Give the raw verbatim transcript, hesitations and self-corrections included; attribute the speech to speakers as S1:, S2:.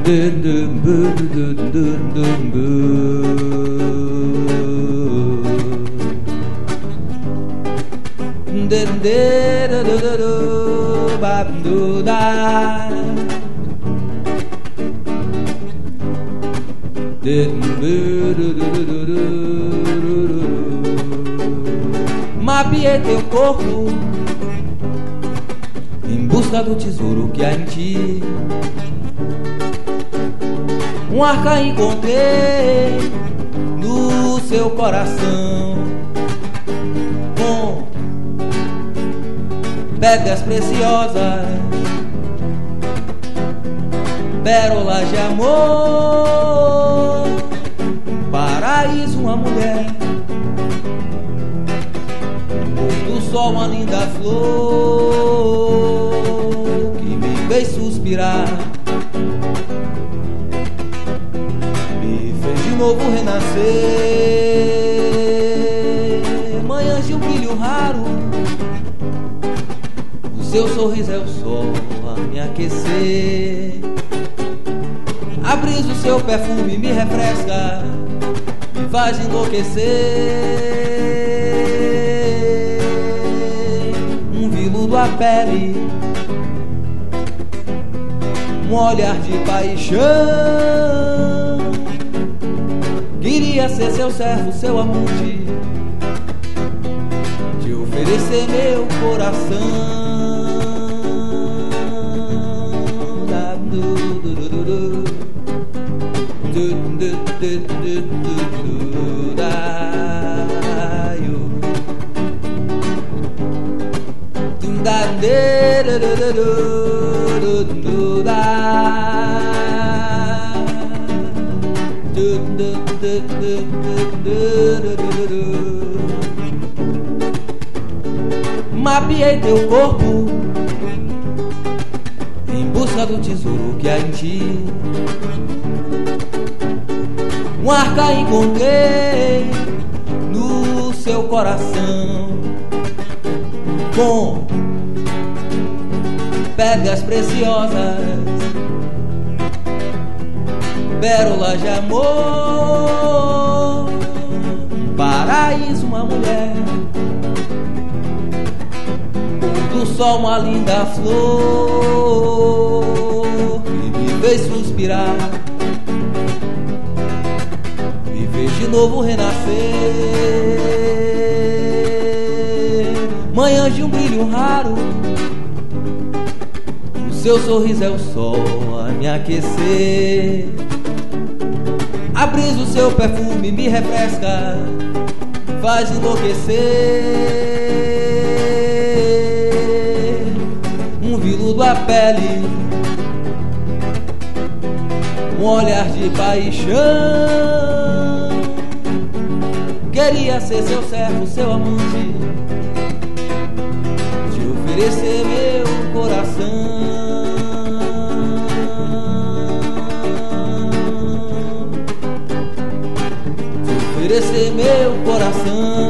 S1: Mapeei teu corpo em busca do tesouro que há em ti. Um arca encontrei no seu coração, com pedras preciosas, pérolas de amor, paraíso, uma mulher, do sol, uma linda flor que me fez suspirar, me fez de novo renascer. Manhãs de um brilho raro, o seu sorriso é o sol a me aquecer. A brisa, o seu perfume me refresca, me faz enlouquecer. Um veludo à pele, um olhar de paixão. Queria ser seu servo, seu amante, te oferecer meu coração. Mapeei teu corpo em busca do tesouro que há em ti. Um arca encontrei no seu coração, com pedras preciosas, pérolas de amor, paraíso, uma mulher, do sol, uma linda flor que me fez suspirar, me fez de novo renascer. Manhãs de um brilho raro, o seu sorriso é o sol a me aquecer. A brisa, o seu perfume me refresca, faz enlouquecer. Um veludo à pele, um olhar de paixão. Queria ser seu servo, seu amante, te oferecer meu coração. Te oferecer meu coração.